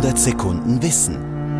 100 Sekunden Wissen.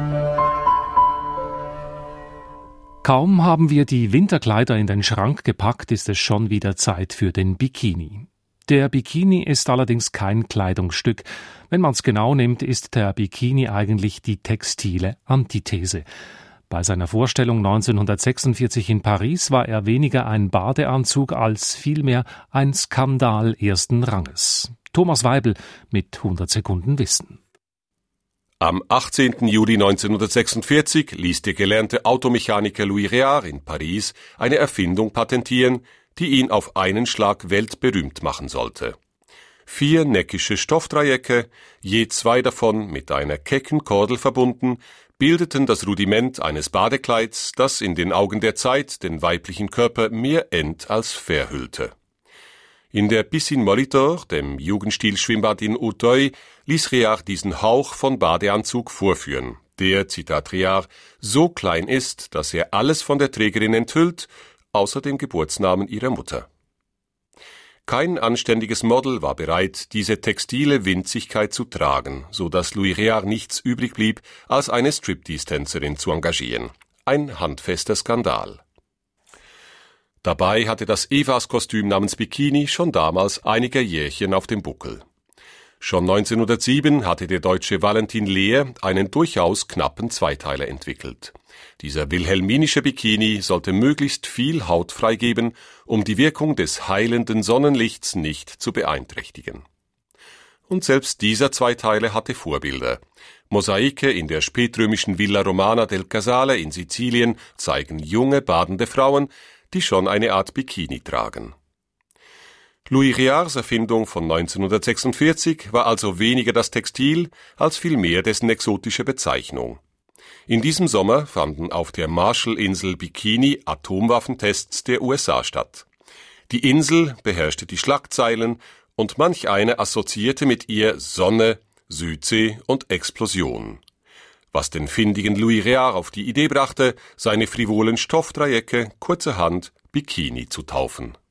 Kaum haben wir die Winterkleider in den Schrank gepackt, ist es schon wieder Zeit für den Bikini. Der Bikini ist allerdings kein Kleidungsstück. Wenn man es genau nimmt, ist der Bikini eigentlich die textile Antithese. Bei seiner Vorstellung 1946 in Paris war er weniger ein Badeanzug als vielmehr ein Skandal ersten Ranges. Thomas Weibel mit 100 Sekunden Wissen. Am 18. Juli 1946 ließ der gelernte Automechaniker Louis Réard in Paris eine Erfindung patentieren, die ihn auf einen Schlag weltberühmt machen sollte. 4 neckische Stoffdreiecke, je 2 davon mit einer kecken Kordel verbunden, bildeten das Rudiment eines Badekleids, das in den Augen der Zeit den weiblichen Körper mehr ent als verhüllte. In der Piscine Molitor, dem Jugendstil-Schwimmbad in Auteuil, ließ Réard diesen Hauch von Badeanzug vorführen, der, Zitat Réard, so klein ist, dass er alles von der Trägerin enthüllt, außer dem Geburtsnamen ihrer Mutter. Kein anständiges Model war bereit, diese textile Winzigkeit zu tragen, so dass Louis Réard nichts übrig blieb, als eine Striptease-Tänzerin zu engagieren. Ein handfester Skandal. Dabei hatte das Evas-Kostüm namens Bikini schon damals einige Jährchen auf dem Buckel. Schon 1907 hatte der Deutsche Valentin Lehr einen durchaus knappen Zweiteiler entwickelt. Dieser wilhelminische Bikini sollte möglichst viel Haut freigeben, um die Wirkung des heilenden Sonnenlichts nicht zu beeinträchtigen. Und selbst dieser Zweiteiler hatte Vorbilder. Mosaike in der spätrömischen Villa Romana del Casale in Sizilien zeigen junge badende Frauen, die schon eine Art Bikini tragen. Louis Réards Erfindung von 1946 war also weniger das Textil, als vielmehr dessen exotische Bezeichnung. In diesem Sommer fanden auf der Marshallinsel Bikini Atomwaffentests der USA statt. Die Insel beherrschte die Schlagzeilen und manch eine assoziierte mit ihr Sonne, Südsee und Explosion. Was den findigen Louis Réard auf die Idee brachte, seine frivolen Stoffdreiecke kurzerhand Bikini zu taufen.